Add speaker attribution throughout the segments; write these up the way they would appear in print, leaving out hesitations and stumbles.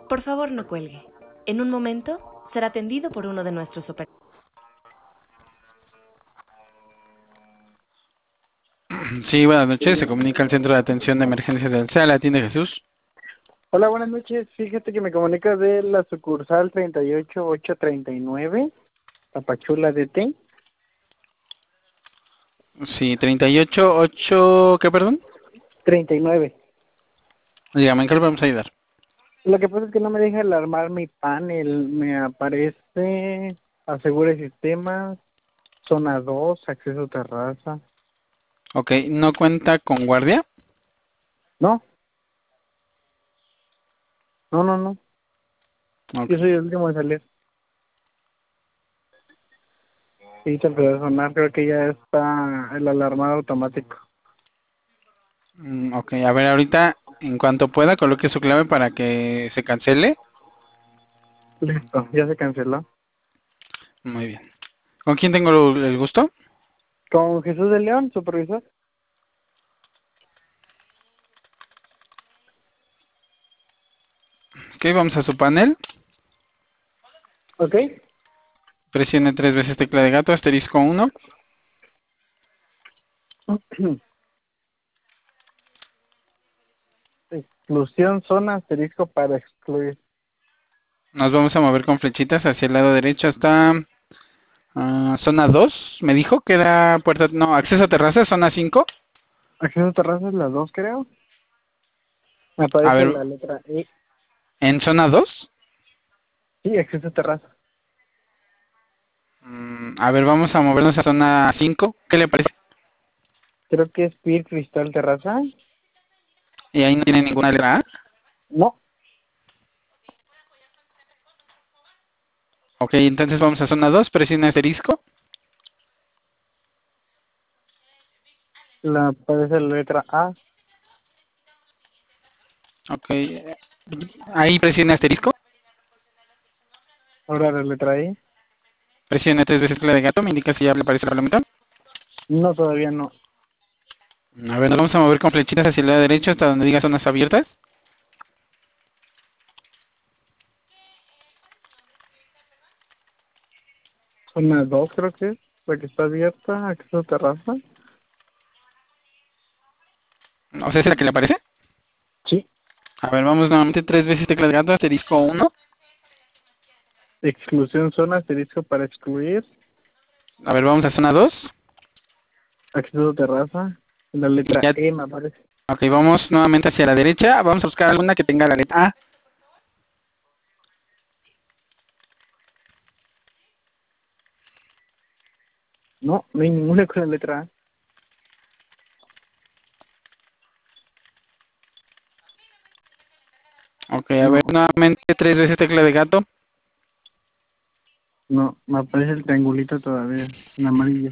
Speaker 1: Por favor, no cuelgue. En un momento será atendido por uno de nuestros operadores.
Speaker 2: Sí, buenas noches. Se comunica al Centro de Atención de Emergencias del CEA. ¿La atiende Jesús?
Speaker 3: Hola, buenas noches. Fíjate que me comunica de la sucursal 38839, Tapachula DT.
Speaker 2: Sí, 38, ¿qué, perdón?
Speaker 3: 39.
Speaker 2: Dígame, ¿en qué le vamos a ayudar?
Speaker 3: Lo que pasa es que no me deja alarmar mi panel. Me aparece asegure sistemas, zona 2, acceso terraza.
Speaker 2: Ok, ¿no cuenta con guardia?
Speaker 3: No, no.
Speaker 2: Ok.
Speaker 3: Yo soy el último en salir. Sí, te empezó a sonar. Creo que ya está el alarmado automático.
Speaker 2: Ok, a ver, ahorita, en cuanto pueda, coloque su clave para que se cancele.
Speaker 3: Listo, ya se canceló.
Speaker 2: Muy bien. ¿Con quién tengo el gusto?
Speaker 3: Con Jesús de León, supervisor.
Speaker 2: Ok, vamos a su panel.
Speaker 3: ¿Ok?
Speaker 2: Presione 3 veces tecla de gato, asterisco 1.
Speaker 3: Exclusión zona asterisco para excluir.
Speaker 2: Nos vamos a mover con flechitas hacia el lado derecho hasta zona 2. Me dijo que era puerta, no, acceso a terraza, zona 5.
Speaker 3: Acceso a terrazas las dos, creo. Me
Speaker 2: A
Speaker 3: aparece
Speaker 2: ver,
Speaker 3: la letra E.
Speaker 2: en zona 2.
Speaker 3: Sí, acceso a terraza.
Speaker 2: A ver, vamos a movernos a zona 5. ¿Qué le parece?
Speaker 3: Creo que es Pier Cristal Terraza.
Speaker 2: Y ahí no tiene ninguna letra A.
Speaker 3: No,
Speaker 2: Ok, entonces vamos a zona 2, presiona asterisco.
Speaker 3: la aparece la letra A.
Speaker 2: Ok, ahí presiona asterisco.
Speaker 3: Ahora la letra E.
Speaker 2: Presiona 3 veces tecla de gato, me indica si ya le aparece la palomita.
Speaker 3: No, todavía no.
Speaker 2: A ver, nos vamos a mover con flechitas hacia el lado derecho hasta donde diga zonas abiertas.
Speaker 3: Zona 2 creo que es. La que está abierta. Acceso a terraza.
Speaker 2: No sé si es la que le aparece.
Speaker 3: Sí.
Speaker 2: A ver, vamos nuevamente 3 veces tecla de gato, asterisco 1.
Speaker 3: Exclusión zona asterisco para excluir.
Speaker 2: A ver, vamos a zona 2.
Speaker 3: Acceso a terraza. La
Speaker 2: Y
Speaker 3: letra
Speaker 2: ya,
Speaker 3: E me aparece.
Speaker 2: ok, vamos nuevamente hacia la derecha. Vamos a buscar alguna que tenga la letra A.
Speaker 3: No, no hay ninguna con la letra A.
Speaker 2: Ok, a ver,
Speaker 3: No,
Speaker 2: nuevamente 3 veces tecla de gato.
Speaker 3: no. Me aparece el triangulito todavía. En amarillo.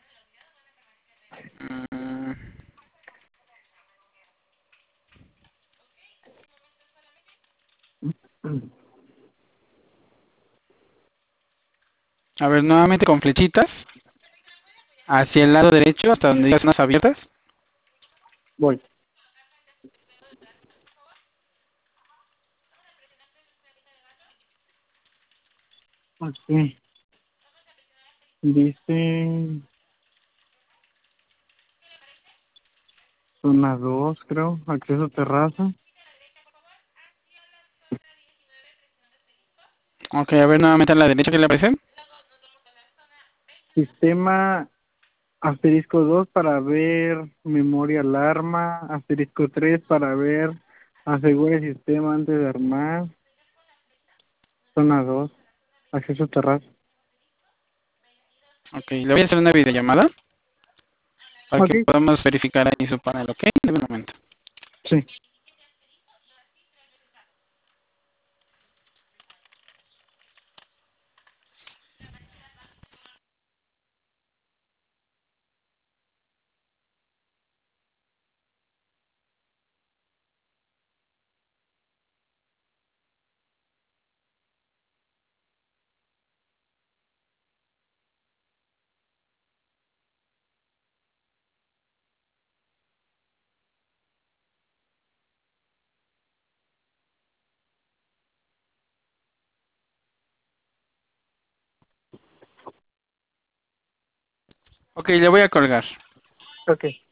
Speaker 2: Mm, A ver, nuevamente con flechitas hacia el lado derecho hasta donde diga zonas abiertas.
Speaker 3: Voy. Ok. Dice zona 2 creo. Acceso a terraza.
Speaker 2: Ok, a ver, nuevamente a la derecha, ¿qué le aparece?
Speaker 3: Sistema asterisco 2 para ver memoria alarma. Asterisco 3 para ver asegure el sistema antes de armar. Zona 2 acceso a terraza.
Speaker 2: Ok, le voy a hacer una videollamada para que
Speaker 3: Ok.
Speaker 2: podamos verificar ahí su panel, ¿ok? Deme un momento.
Speaker 3: Sí.
Speaker 2: Ok, le voy a colgar.
Speaker 3: Ok.